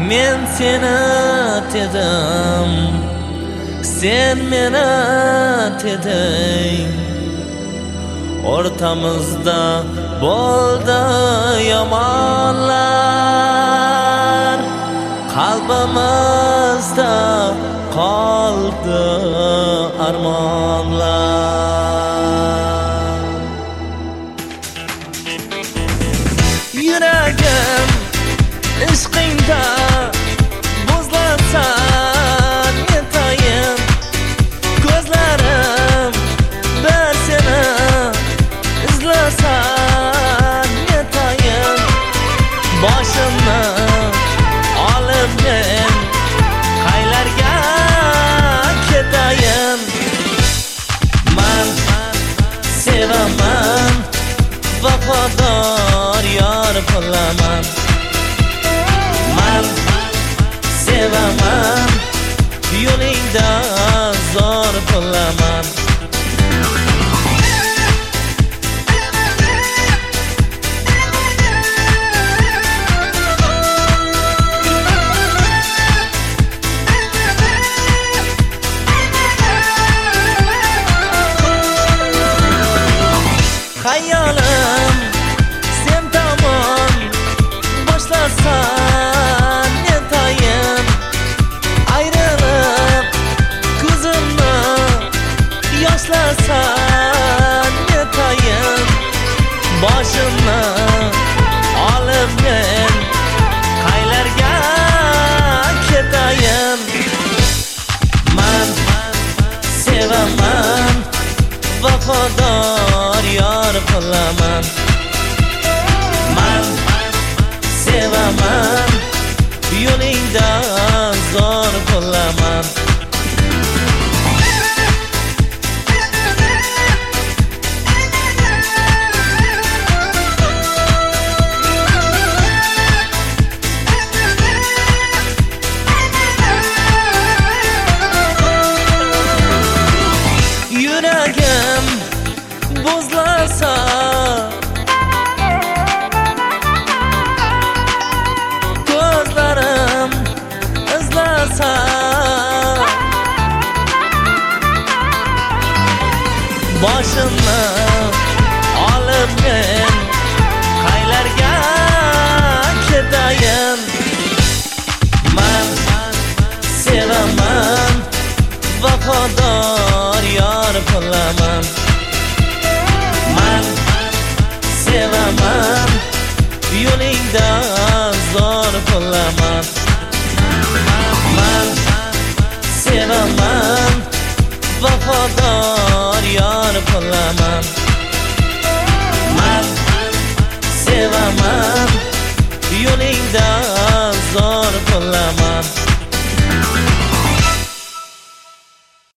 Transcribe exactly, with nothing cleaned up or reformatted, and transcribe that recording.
Men seni dedim, sen meni deding. O'rtamizda bo'ldi yomonlar, qalbimizda qoldi armonlar. Yuragim ishqingda buzlasan yetayim, ko'zlarim bir seni izlasan yetayim. Boshimni olib men qaylarga ketayim. Man sevaman, vafodor yor bo'laman. Man sevaman, yo'lingda zor bo'laman. Hayolim sen tomon boshlasan yetayim. Ayrilib ko'zimni yoshlasan yetayim. Boshimni olib men qaylarga ketayim. Man sevaman, vafodor yor bo'laman. Man sevaman, yo'lingda zor bo'laman. Yuragim buzlasa, ko'zlarim izlasa, boshimni olib men qaylarga ketayim. Man sevaman, vafodor yor bo'laman. Man sevaman, yo'lingda zor bo'laman. Man sevaman, vafodor yor bo'laman. Man sevaman, yo'lingda